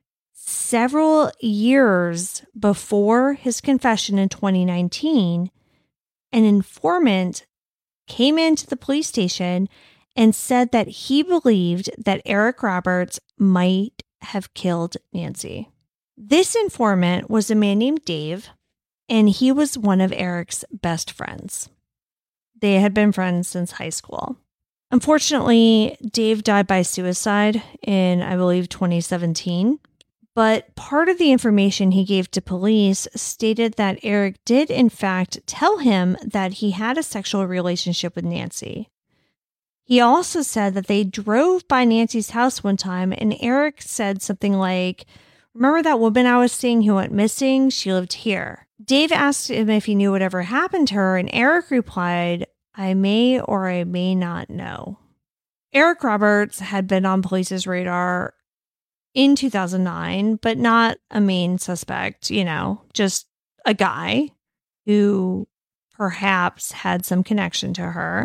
several years before his confession in twenty nineteen, an informant came into the police station and said that he believed that Eric Roberts might have killed Nancy. This informant was a man named Dave, and he was one of Eric's best friends. They had been friends since high school. Unfortunately, Dave died by suicide in, I believe, twenty seventeen. But part of the information he gave to police stated that Eric did, in fact, tell him that he had a sexual relationship with Nancy. He also said that they drove by Nancy's house one time, and Eric said something like, remember that woman I was seeing who went missing? She lived here. Dave asked him if he knew whatever happened to her, and Eric replied, I may or I may not know. Eric Roberts had been on police's radar in two thousand nine, but not a main suspect, you know, just a guy who perhaps had some connection to her.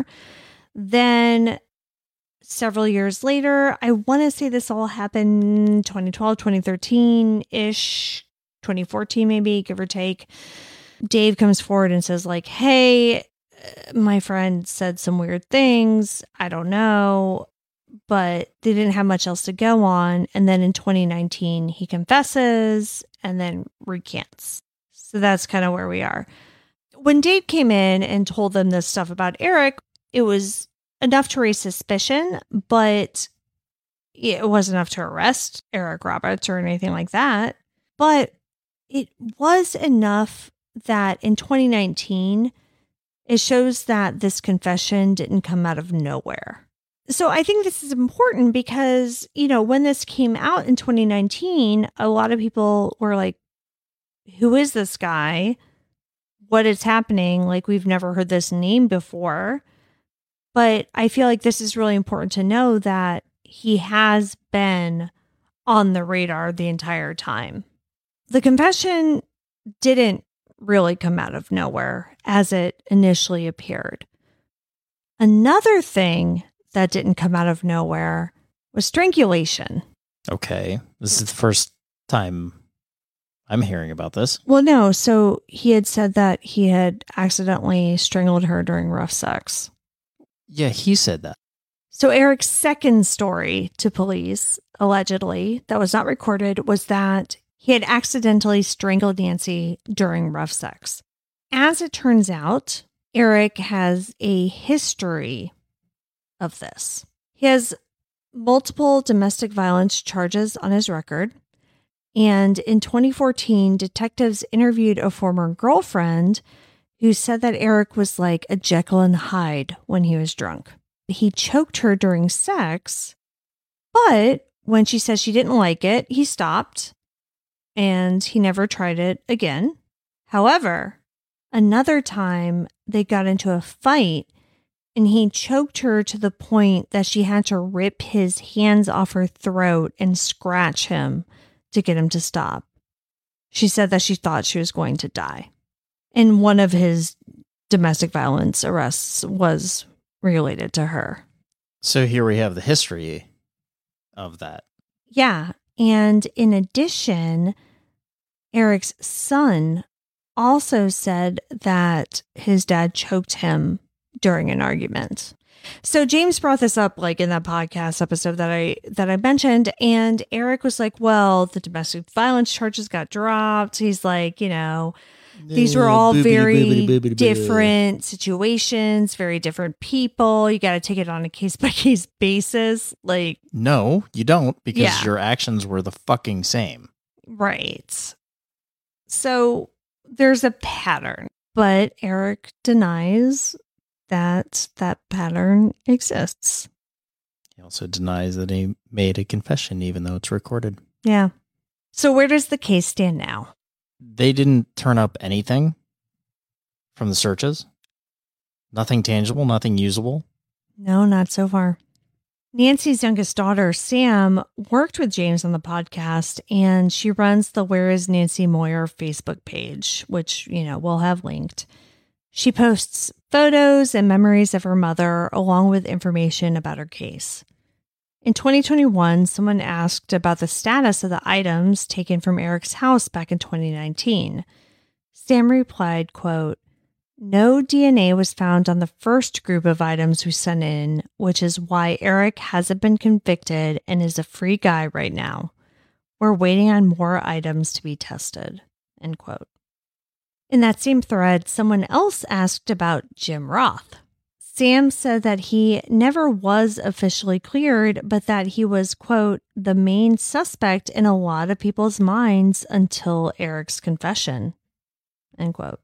Then several years later, I want to say this all happened twenty twelve, twenty thirteen-ish, twenty fourteen maybe, give or take. Dave comes forward and says like, hey, my friend said some weird things. I don't know. But they didn't have much else to go on. And then in twenty nineteen, he confesses and then recants. So that's kind of where we are. When Dave came in and told them this stuff about Eric, it was enough to raise suspicion, but it wasn't enough to arrest Eric Roberts or anything like that. But it was enough that in twenty nineteen, it shows that this confession didn't come out of nowhere. So I think this is important because, you know, when this came out in twenty nineteen, a lot of people were like, who is this guy? What is happening? Like, we've never heard this name before. But I feel like this is really important to know that he has been on the radar the entire time. The confession didn't really come out of nowhere as it initially appeared. Another thing that didn't come out of nowhere was strangulation. Okay. This is the first time I'm hearing about this. Well, no. So he had said that he had accidentally strangled her during rough sex. Yeah, he said that. So Eric's second story to police, allegedly, that was not recorded, was that he had accidentally strangled Nancy during rough sex. As it turns out, Eric has a history of this. He has multiple domestic violence charges on his record. And in twenty fourteen, detectives interviewed a former girlfriend who said that Eric was like a Jekyll and Hyde when he was drunk. He choked her during sex, but when she said she didn't like it, he stopped and he never tried it again. However, another time they got into a fight and he choked her to the point that she had to rip his hands off her throat and scratch him to get him to stop. She said that she thought she was going to die. And one of his domestic violence arrests was related to her. So here we have the history of that. Yeah. And in addition, Eric's son also said that his dad choked him during an argument. So James brought this up like in that podcast episode that I that I mentioned, and Eric was like, well, the domestic violence charges got dropped. He's like, you know, these were all very different situations, very different people. You got to take it on a case-by-case basis. Like, no, you don't, because Yeah. your actions were the fucking same. right. So there's a pattern, but Eric denies that that pattern exists. He also denies that he made a confession, even though it's recorded. Yeah. So where does the case stand now? They didn't turn up anything from the searches. Nothing tangible, nothing usable. No, not so far. Nancy's youngest daughter, Sam, worked with James on the podcast, and she runs the Where is Nancy Moyer Facebook page, which, you know, we'll have linked. She posts photos and memories of her mother, along with information about her case. In twenty twenty-one, someone asked about the status of the items taken from Eric's house back in twenty nineteen. Sam replied, quote, "No D N A was found on the first group of items we sent in, which is why Eric hasn't been convicted and is a free guy right now. We're waiting on more items to be tested." End quote. In that same thread, someone else asked about Jim Roth. Sam said that he never was officially cleared, but that he was, quote, "the main suspect in a lot of people's minds until Eric's confession," end quote.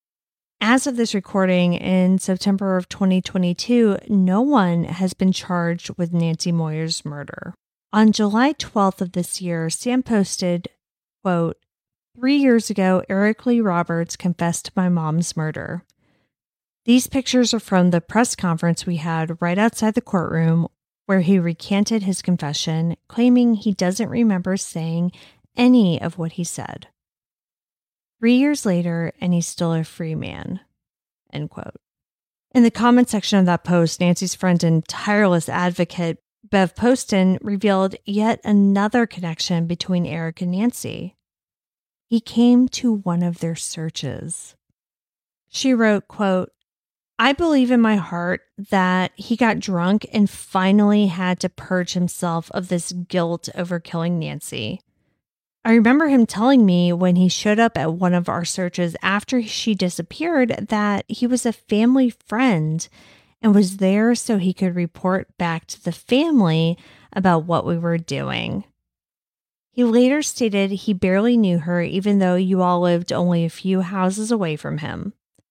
As of this recording in September of twenty twenty-two, no one has been charged with Nancy Moyer's murder. On July twelfth of this year, Sam posted, quote, "Three years ago, Eric Lee Roberts confessed to my mom's murder. These pictures are from the press conference we had right outside the courtroom where he recanted his confession, claiming he doesn't remember saying any of what he said. Three years later, and he's still a free man," end quote. In the comment section of that post, Nancy's friend and tireless advocate, Bev Poston, revealed yet another connection between Eric and Nancy. He came to one of their searches. She wrote, quote, "I believe in my heart that he got drunk and finally had to purge himself of this guilt over killing Nancy. I remember him telling me when he showed up at one of our searches after she disappeared that he was a family friend and was there so he could report back to the family about what we were doing. He later stated he barely knew her even though you all lived only a few houses away from him.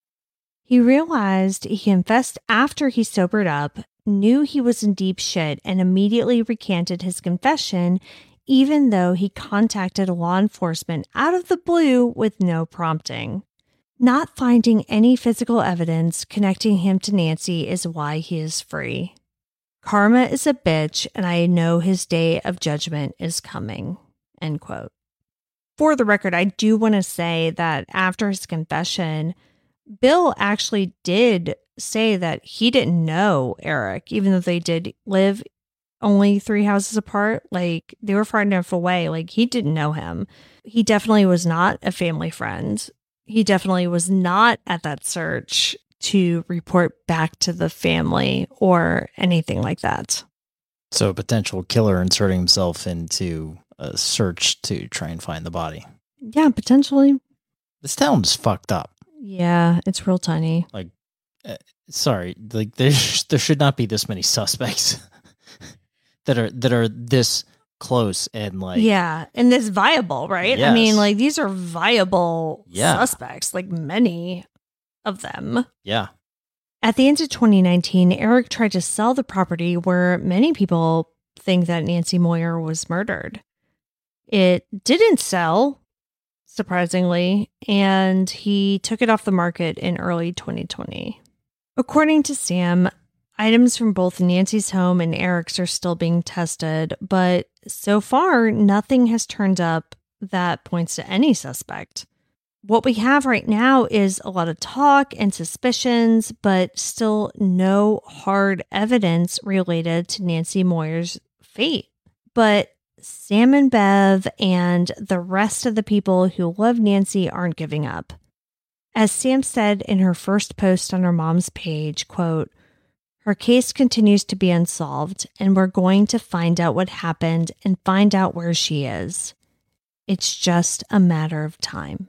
He realized he confessed after he sobered up, knew he was in deep shit, and immediately recanted his confession, even though he contacted law enforcement out of the blue with no prompting. Not finding any physical evidence connecting him to Nancy is why he is free. Karma is a bitch, and I know his day of judgment is coming," end quote. For the record, I do want to say that after his confession, Bill actually did say that he didn't know Eric, even though they did live only three houses apart. Like, they were far enough away. Like, he didn't know him. He definitely was not a family friend. He definitely was not at that search to report back to the family or anything like that. So a potential killer inserting himself into a search to try and find the body. Yeah, potentially. This town's fucked up. Yeah, it's real tiny. Like, uh, sorry, like there there should not be this many suspects that are that are this close and like Yeah, and this viable, right? Yes. I mean, like, these are viable Yeah. suspects, like many of them. yeah. At the end of twenty nineteen, Eric tried to sell the property where many people think that Nancy Moyer was murdered. It didn't sell, surprisingly, and he took it off the market in early twenty twenty. According to Sam, items from both Nancy's home and Eric's are still being tested, but so far, nothing has turned up that points to any suspect. What we have right now is a lot of talk and suspicions, but still no hard evidence related to Nancy Moyer's fate. But Sam and Bev and the rest of the people who love Nancy aren't giving up. As Sam said in her first post on her mom's page, quote, "Her case continues to be unsolved, and we're going to find out what happened and find out where she is. It's just a matter of time."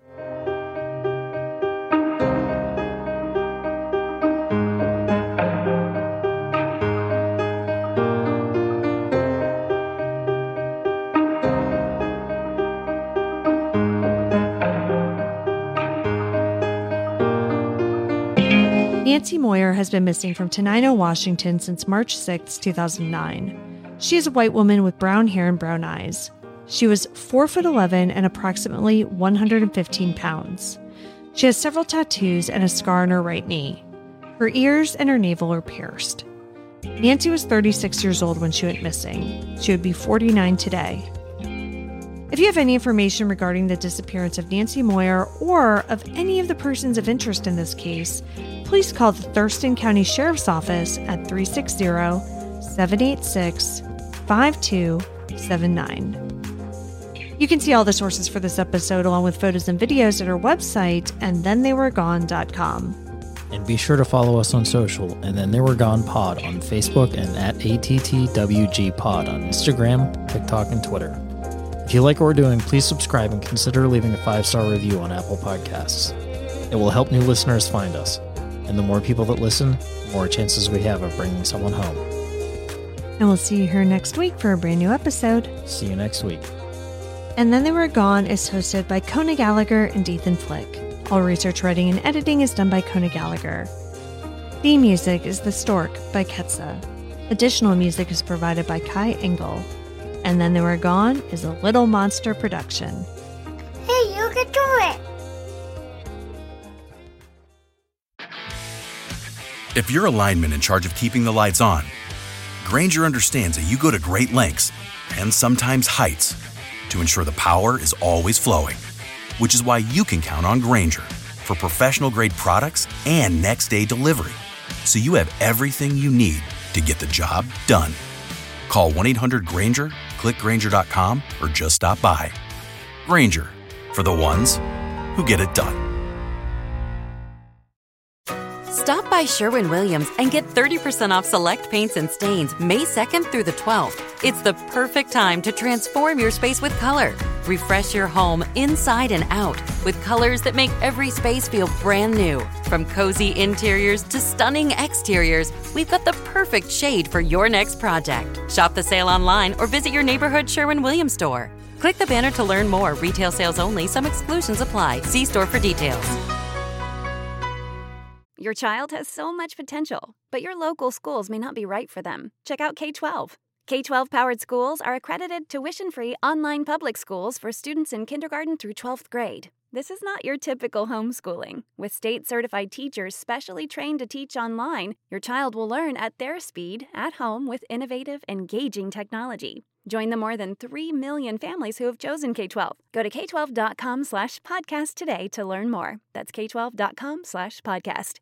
Nancy Moyer has been missing from Tenino, Washington since March sixth, two thousand nine. She is a white woman with brown hair and brown eyes. She was four foot eleven and approximately one hundred fifteen pounds. She has several tattoos and a scar on her right knee. Her ears and her navel are pierced. Nancy was thirty-six years old when she went missing. She would be forty-nine today. If you have any information regarding the disappearance of Nancy Moyer or of any of the persons of interest in this case, please call the Thurston County Sheriff's Office at three six zero, seven eight six, five two seven nine. You can see all the sources for this episode along with photos and videos at our website, and then they were gone dot com. And be sure to follow us on social, and then they were gone pod on Facebook and at A T T W G pod on Instagram, TikTok, and Twitter. If you like what we're doing, please subscribe and consider leaving a five-star review on Apple Podcasts. It will help new listeners find us. And the more people that listen, the more chances we have of bringing someone home. And we'll see you here next week for a brand new episode. See you next week. And Then They Were Gone is hosted by Kona Gallagher and Ethan Flick. All research, writing, and editing is done by Kona Gallagher. Theme music is The Stork by Ketsa. Additional music is provided by Kai Engel. And Then They Were Gone is a Little Monster production. Hey, you can do it! If you're a lineman in charge of keeping the lights on, Grainger understands that you go to great lengths, and sometimes heights, to ensure the power is always flowing. Which is why you can count on Grainger for professional-grade products and next-day delivery, so you have everything you need to get the job done. Call one eight hundred Grainger, click Grainger dot com, or just stop by. Grainger, for the ones who get it done. Stop by Sherwin-Williams and get thirty percent off select paints and stains May second through the twelfth. It's the perfect time to transform your space with color. Refresh your home inside and out with colors that make every space feel brand new. From cozy interiors to stunning exteriors, we've got the perfect shade for your next project. Shop the sale online or visit your neighborhood Sherwin-Williams store. Click the banner to learn more. Retail sales only. Some exclusions apply. See store for details. Your child has so much potential, but your local schools may not be right for them. Check out K twelve. K twelve powered schools are accredited tuition-free online public schools for students in kindergarten through twelfth grade. This is not your typical homeschooling. With state-certified teachers specially trained to teach online, your child will learn at their speed, at home, with innovative, engaging technology. Join the more than three million families who have chosen K twelve. Go to K twelve dot com slash podcast today to learn more. That's K twelve dot com slash podcast.